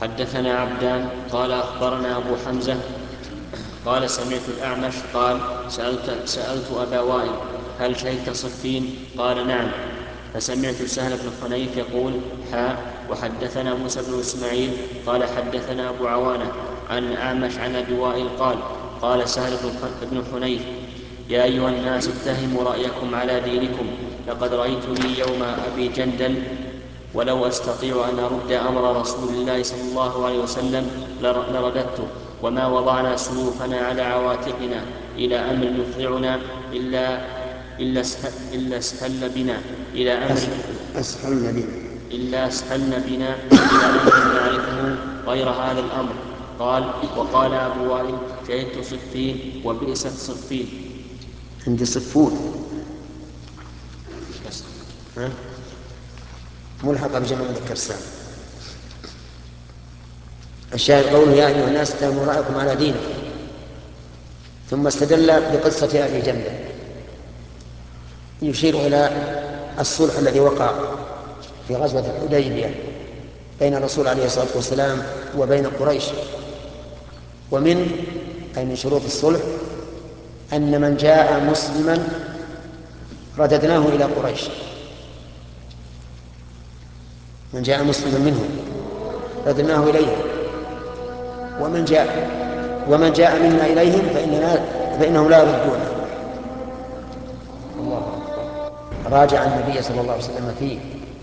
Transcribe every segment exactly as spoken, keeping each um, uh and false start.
حدثنا عبدان قال أخبرنا أبو حمزة قال سمعت الأعمش قال سألت, سألت أبا وائل هل شهدت صفين؟ قال نعم. فسمعت سهل بن حنيف يقول حاء وحدثنا موسى بن إسماعيل قال حدثنا أبو عوانة عن الأعمش عن أبي وائل قال قال سهل بن حنيف يا أيها الناس اتهموا رأيكم على دينكم، لقد رأيتني يوم أبي جندل ولو أستطيع أن أرد أمر رسول الله صلى الله عليه وسلم لرددته، وما وضعنا سيوفنا على عواتقنا إلى أمر يفضعنا إلا إلا إلا اسهل بنا إلى أمر أسهلنا بنا إلا اسهلنا بنا إلى أمر نعرفه غير هذا الأمر. قال وقال أبو وائل شهدت صفين وبئست صفين. عندي صفون ملحقة بجمع مذكر سالم. الشاهد قوله يا أيها الناس اتهموا رأيكم على دينكم، ثم استدل بقصة أبي جندل يشير إلى الصلح الذي وقع في غزوة الحديبية بين الرسول عليه الصلاة والسلام وبين قريش. ومن أي من شروط الصلح أن من جاء مسلما رددناه إلى قريش، من جاء مسلما منهم رددناه إليهم، ومن جاء ومن جاء منا إليهم فإننا فإنهم لا يردونه. راجع النبي صلى الله عليه وسلم فيه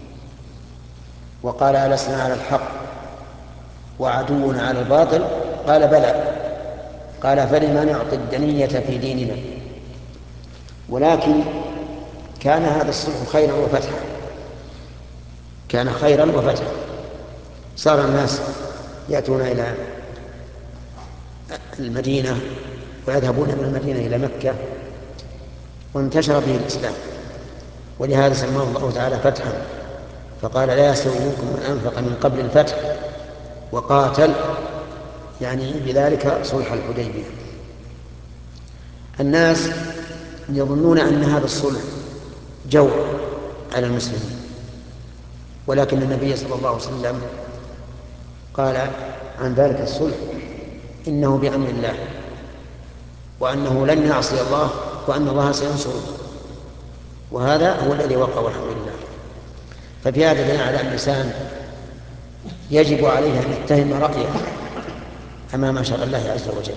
وقال ألسنا على الحق وعدونا على الباطل؟ قال بلى. قال فلما نعطي الدنية في ديننا. ولكن كان هذا الصلح خيرا وفتحا، كان خيرا وفتحا. صار الناس يأتون إلى المدينة ويذهبون من المدينة إلى مكة، وانتشر به الإسلام، ولهذا سماه الله تعالى فتحا، فقال لا يستوي منكم من أنفق من قبل الفتح وقاتل، يعني بذلك صلح الحديبية. الناس يظنون أن هذا الصلح جور على المسلمين، ولكن النبي صلى الله عليه وسلم قال عن ذلك الصلح إنه بأمر الله، وأنه لن يعصي الله، وأن الله سينصره، وهذا هو الذي وقع والحمد لله. ففي هذا دليل على أن الإنسان يجب عليه أن يتهم رأيه أمام شرع الله عز وجل،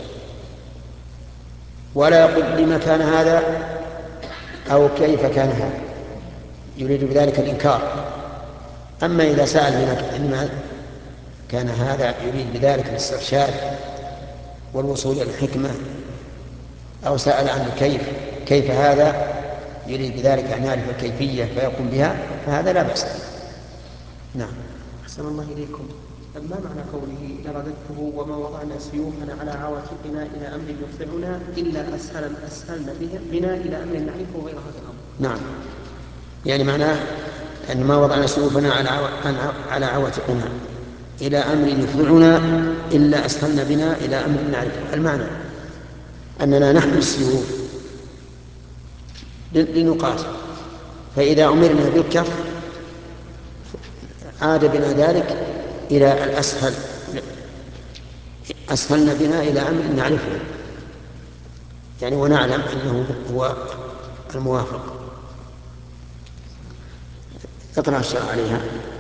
ولا يقول لما كان هذا أو كيف كان هذا، يريد بذلك الإنكار. أما إذا سأل لما كان هذا يريد بذلك الاسترشاد والوصول إلى الحكمة، أو سأل عن كيف كيف هذا يريد بذلك أن يعرف الكيفية فيقوم بها، فهذا لا بأس. نعم. أحسن الله إليكم. ما معنى قوله لرددته وما وضعنا سيوفنا على عواتقنا إلى أمر يفضعنا إلا أسهل أسهلنا بنا إلى أمر نعرفه غير هذا الأمر؟ نعم، يعني معناه أن ما وضعنا سيوفنا على على عواتقنا إلى أمر يفضعنا إلا أسهلنا بنا إلى أمر نعرفه. المعنى أننا نحمل السيوف لنقاتل، فإذا أمرنا بالكف عاد بنا ذلك إلى الأسهل، أسهلنا بنا إلى أمر نعرفه، يعني ونعلم أنه هو الموافق. اقرأ الشرع عليها.